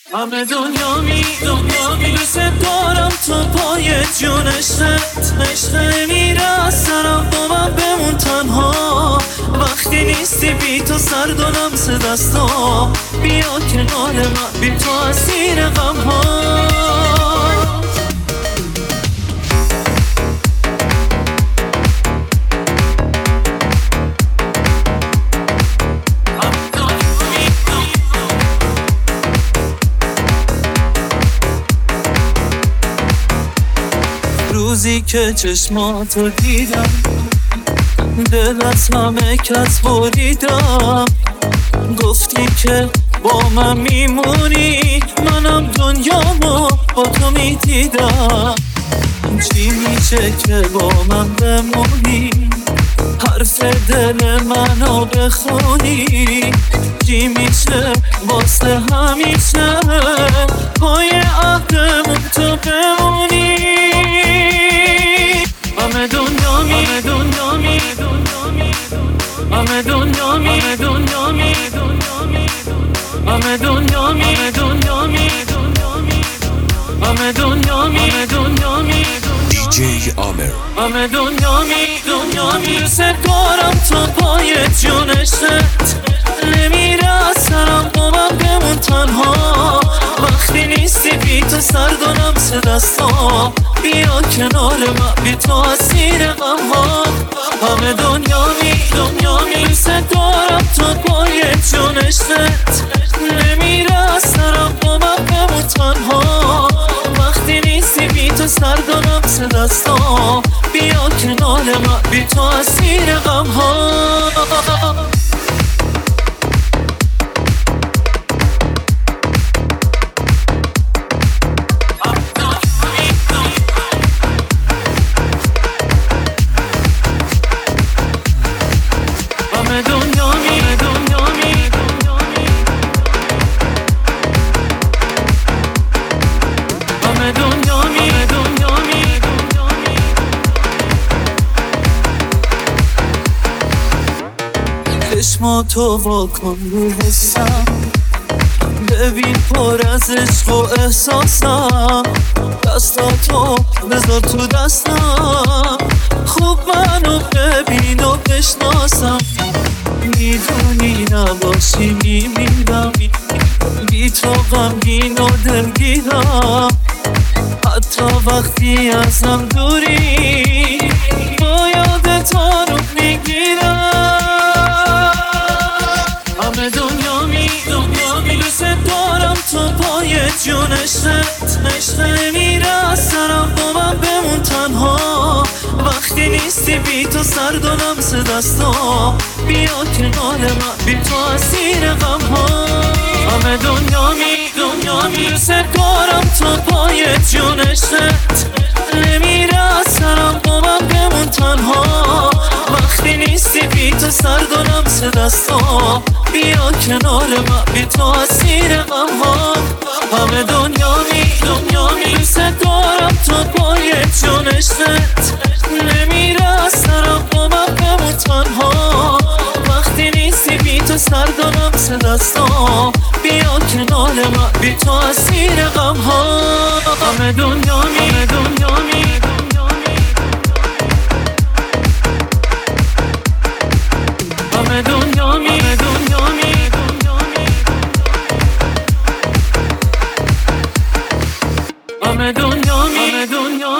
همه دنیا می دوست دارم تو پای جونشت نمیره از سرم با من بمون تنها وقتی نیستی بی تو سرد و لمس دستا بیا کنار من بی تو اسیر غم ها روزی که چشماتو دیدم دل از همه کس بریدم گفتی که با من میمونی منم دنیامو با تو میدیدم چی میشه که با من بمونی حرف دل منو بخونی چی میشه واسه همیشه پای عهدمون تو بمونی همه دنیا دیجی آمر همه دنیا دوست دارم تو پای جونشت نمیره از سرم با من بمون تنها وقتی نیستی بی تو سرد و لمس دستا بیا کنار من بی تو اسیر غم ها همه دنیا دوست دارم تو پای جونشت نمیره از سرم با من بمون تنها وقتی نیستی بی تو سرد و لمس دستا بیا کنار من بی تو اسیر غم ها چشماتو واکن رو حسم ببین پر از عشق و احساسم دستاتو بذار تو دستم خوب منو ببین و بشناسم میدونی نباشی میمیرم بی تو غمگین و دلگیرم حتی وقتی ازم دوری با یاد تو رو میگیرم همه دنیا دوست دارم تو پای جونشت نمیره از سرم با من بمون تنها وقتی نیستی بی تو سرد و لمس دستا بیا کنار من بی تو اسیر غم ها همه دنیا دوست دارم تو پای جونشت نمیره از سرم با من بمون تنها وقتی نیستی بی تو سرد و لمس دستا بیا کنار من بی تو اسیر غم ها همه دنیا دوست دارم تو پای جونشت نمیره از سرم با من بمون تنها وقتی نیستی بی تو سرد و لمس دستا بیا کنار من بی تو اسیر غم ها همه دنیا همه دنیا